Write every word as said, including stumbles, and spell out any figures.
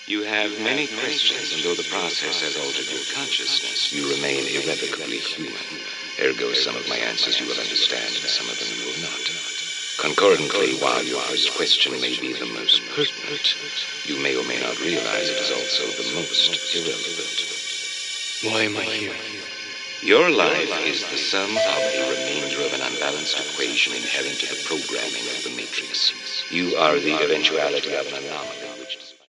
You have many questions, and though the process has altered your consciousness, you remain irrevocably human. Ergo, some of my answers you will understand, and some of them you will not. Concordantly, while your first question may be the most pertinent, you may or may not realize it is also the most irrelevant. Why am I here? Your life is the sum of a remainder of an unbalanced equation inherent to the programming of the Matrix. You are the eventuality of an anomaly.